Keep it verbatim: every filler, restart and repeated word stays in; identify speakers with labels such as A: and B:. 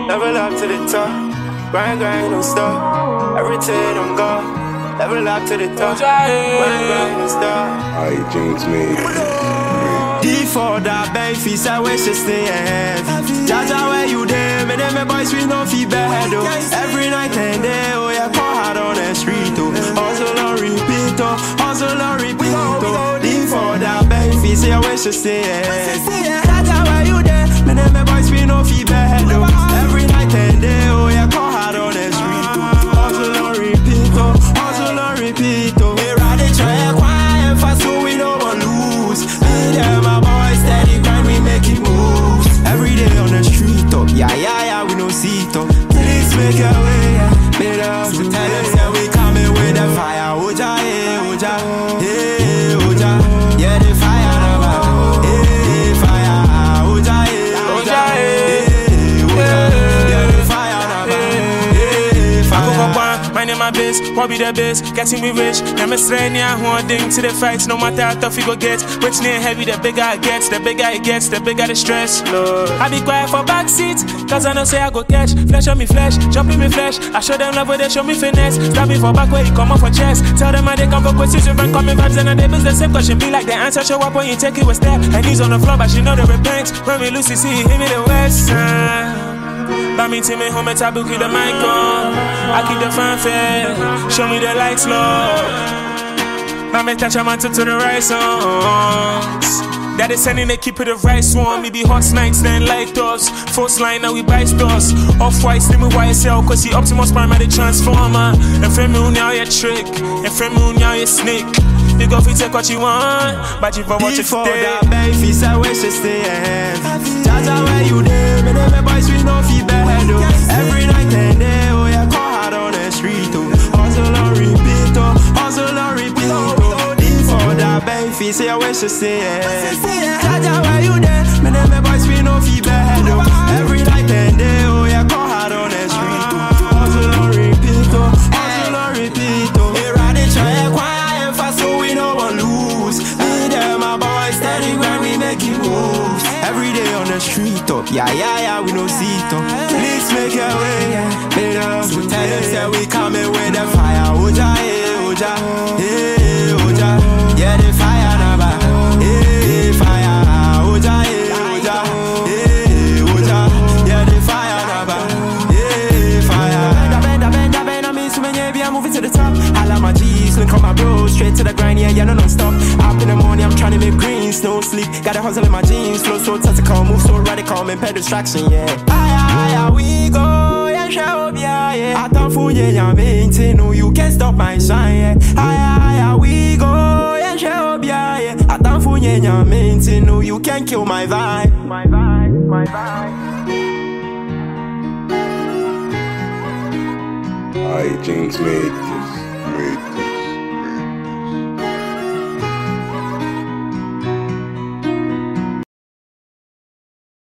A: Level up to the top. Grind, grind, don't stop. Everything I'm gone. Level up to the top. Grind, grind, don't stop.
B: Alright, James made.
A: D for that bank fees, I wish to stay heavy. Jaja, where you there? Me them boys, we no feel bad, though. Every night and day, oh yeah, call hard on the street, oh. Hustle on repeat, oh. Hustle on repeat, oh. D for that bank fees, I wish to stay heavy. Jaja, where you there? Me them boys, we no feel bad, though. Every night and day, oh yeah, call hard on the street, oh. Hustle on repeat, oh. Hustle on repeat, oh. We ride the track, quiet, fast, so we don't want lose. Me them my boys, steady grind, we making moves. Every day on the street, oh. Yeah, yeah, yeah, we no see it, oh. Please make a way, yeah. Made us to tell them that we coming with the fire. Oja, eh, oja, eh, oja. Yeah, the fire, now, eh, fire. Oja, eh, oja, eh, oja. Yeah, the fire, now, eh, fire.
C: My name my biz, what be the biz? Getting me rich. Now me straight near holding to the fights. No matter how tough you go get. Rich near heavy, the bigger it gets. The bigger it gets, the bigger the stress. Lord. I be quiet for backseat, cause I know say I go catch. Flesh on me flesh, jump in me flesh. I show them love where they show me finesse. Stab me for back where you come off for chest. Tell them how they come for questions. If I come in vibes and they buzz the same question. Be like the answer, show up when you take it with step. And he's on the floor, but she know the repent. When we lose, you see, hit me the west side. But me to me home at Tabu, keep the mic on. I keep the fanfare, show me the lights, Lord. Now me touch a man to the right songs. That is sending they keep it the right one. Me be hot nights then like us. First line now we buy stores. Off-white slim with Y S L, cause he Optimus Prime at the Transformer. And friend me now you trick, and friend me now you snake. You go fi take what you want, but you for what you stay.
A: Before that bank fees, I wish to stay heavy. Jaja, where you there? Me them boys, we no feel bad, oh. Every night and day, oh yeah, call hard on the street, oh. Hustle on repeat, oh. Hustle on repeat, oh. Before that bank fees, I wish to stay heavy. Jaja, where you there? Me them boys, we no feel bad, oh. Every night and day, oh yeah, call hard on the street, oh. Hustle on repeat, oh. Hustle on repeat, oh. We ride the track, quiet, fast, so we no one lose. Me them my boys, steady when we making moves. Every day on the street, oh. Yeah, yeah, yeah, we no see it, oh. Please make your way, made us to tell them that we coming with the fire. Oja, eh, oja, eh, oja. Yeah, the fire now, eh, fire. Oja, eh, oja, eh, oja. Yeah, the fire now, eh, fire. Bend, bend, bend, bend, I mean, so when you be, I'm moving to the top. I like my G's, link on my bros, straight to the grind, yeah, yeah, no, no stop. Up in the morning, I'm trying to make greens, no sleep. Got a hustle in my jeans, flow so tactical, move so radical, man, pay distraction, yeah. Aye, aye, we go, yeah, show up, yeah, yeah. I thought for you, yeah, maintain, no, you can't stop my shine, yeah. Aye, aye, we go, yeah, show up, yeah, yeah. I thought for you, yeah, maintain, no, you can't kill my vibe. My vibe, my vibe.
B: Alright, James made.